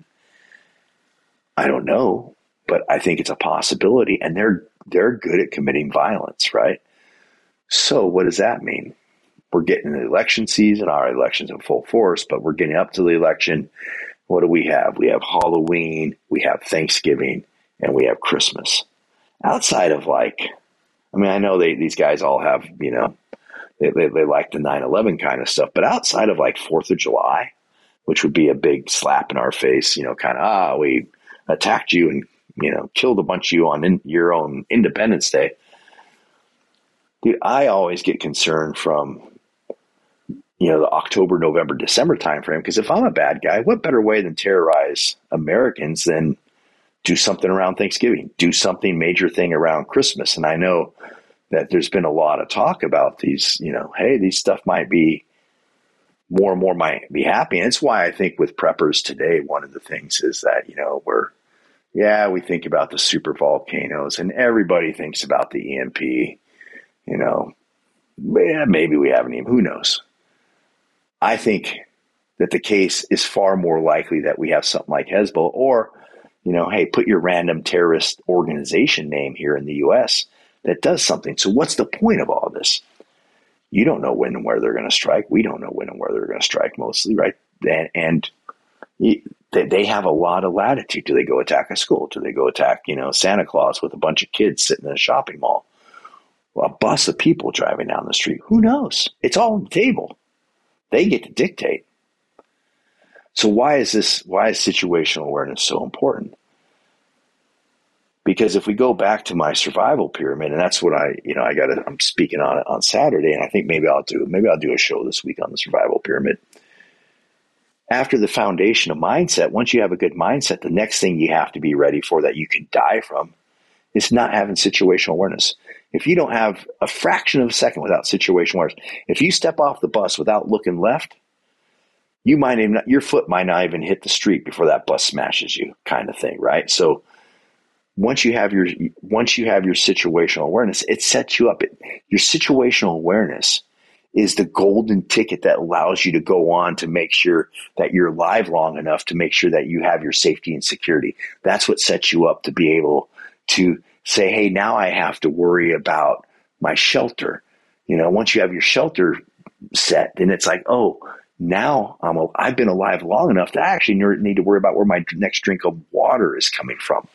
I don't know, but I think it's a possibility, and they're they're good at committing violence, right? So what does that mean? We're getting the election season. Our election's in full force, but we're getting up to the election. What do we have? We have Halloween, we have Thanksgiving, and we have Christmas. Outside of, like, I mean, I know they these guys all have, you know, they, they, they like the nine eleven kind of stuff, but outside of like fourth of July, which would be a big slap in our face, you know, kind of, ah, we attacked you and, you know, killed a bunch of you on in, your own Independence Day. Dude, I always get concerned from, you know, the October, November, December timeframe, because if I'm a bad guy, what better way than terrorize Americans than do something around Thanksgiving, do something major thing around Christmas? And I know that there's been a lot of talk about these, you know, hey, these stuff might be more and more might be happening. And it's why I think with preppers today, one of the things is that, you know, we're, yeah, we think about the super volcanoes and everybody thinks about the E M P, you know, yeah, maybe we haven't even, who knows? I think that the case is far more likely that we have something like Hezbollah, or, you know, hey, put your random terrorist organization name here in the U S that does something. So what's the point of all this? You don't know when and where they're going to strike. We don't know when and where they're going to strike mostly, right? And, and they, they have a lot of latitude. Do they go attack a school? Do they go attack, you know, Santa Claus with a bunch of kids sitting in a shopping mall? Well, a bus of people driving down the street. Who knows? It's all on the table. They get to dictate. So why is this, why is situational awareness so important? Because if we go back to my survival pyramid, and that's what I, you know, I got to, I'm speaking on it on Saturday, and I think maybe I'll do, maybe I'll do a show this week on the survival pyramid. After the foundation of mindset, once you have a good mindset, the next thing you have to be ready for that you can die from is not having situational awareness. If you don't have a fraction of a second without situational awareness, if you step off the bus without looking left, you might even, your foot might not even hit the street before that bus smashes you, kind of thing, right? So once you have your, once you have your situational awareness, it sets you up. It, your situational awareness is the golden ticket that allows you to go on to make sure that you're alive long enough to make sure that you have your safety and security. That's what sets you up to be able to say, hey, now I have to worry about my shelter. You know, once you have your shelter set, then it's like, oh, now I'm a, I've been alive long enough to actually need to worry about where my next drink of water is coming from.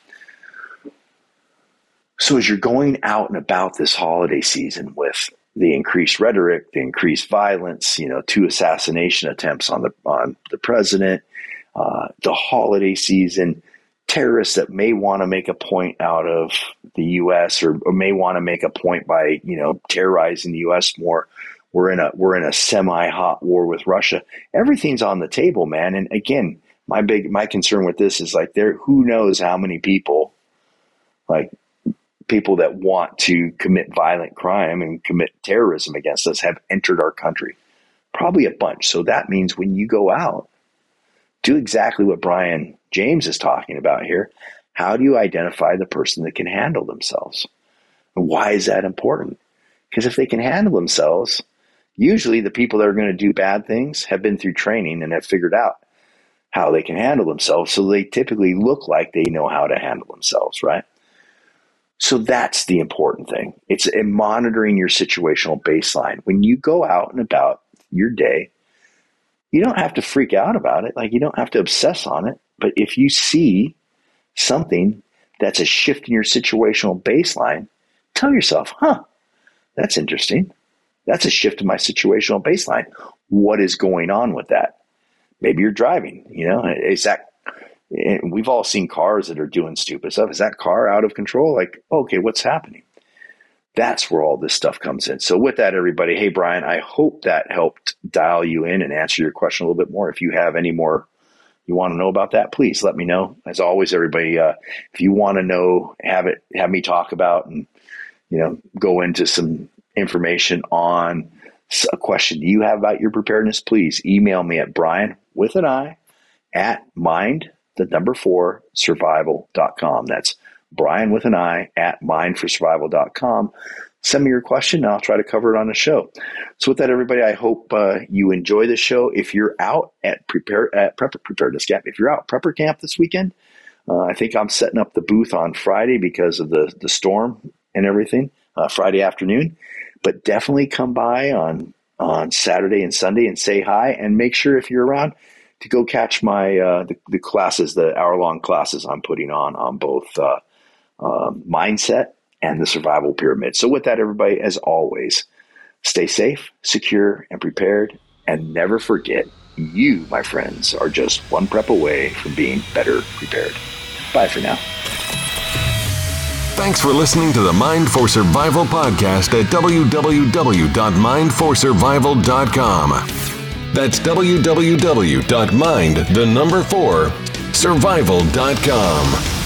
So as you're going out and about this holiday season with the increased rhetoric, the increased violence, you know, two assassination attempts on the on the president, uh, the holiday season, terrorists that may want to make a point out of the U S or, or may want to make a point by, you know, terrorizing the U S more. We're in a we're in a semi-hot war with Russia. Everything's on the table, man. And again, my big my concern with this is like there who knows how many people like. people that want to commit violent crime and commit terrorism against us have entered our country. Probably a bunch. So that means when you go out, do exactly what Brian James is talking about here. How do you identify the person that can handle themselves? And why is that important? Because if they can handle themselves, usually the people that are going to do bad things have been through training and have figured out how they can handle themselves. So they typically look like they know how to handle themselves, right? So that's the important thing. It's in monitoring your situational baseline. When you go out and about your day, you don't have to freak out about it. Like you don't have to obsess on it. But if you see something that's a shift in your situational baseline, tell yourself, huh, that's interesting. That's a shift in my situational baseline. What is going on with that? Maybe you're driving, you know, is that And we've all seen cars that are doing stupid stuff. Is that car out of control? Like, okay, what's happening? That's where all this stuff comes in. So with that, everybody, hey, Brian, I hope that helped dial you in and answer your question a little bit more. If you have any more you want to know about that, please let me know. As always, everybody, uh, if you want to know, have it, have me talk about and, you know, go into some information on a question you have about your preparedness, please email me at Brian with an I at mind. the number four survival dot com. That's Brian with an I at mind for survival dot com. Send me your question and I'll try to cover it on the show. So with that, everybody, I hope uh, you enjoy the show. If you're out at prepare at Prepper Preparedness Camp, if you're out at Prepper Camp this weekend, uh, I think I'm setting up the booth on Friday because of the, the storm and everything, uh, Friday afternoon. But definitely come by on, on Saturday and Sunday and say hi, and make sure if you're around to go catch my uh, the, the classes, the hour-long classes I'm putting on on both uh, uh, mindset and the survival pyramid. So with that, everybody, as always, stay safe, secure, and prepared. And never forget, you, my friends, are just one prep away from being better prepared. Bye for now. Thanks for listening to the Mind for Survival podcast at w w w dot mind for survival dot com. That's w w w dot mind, the number four, survival dot com.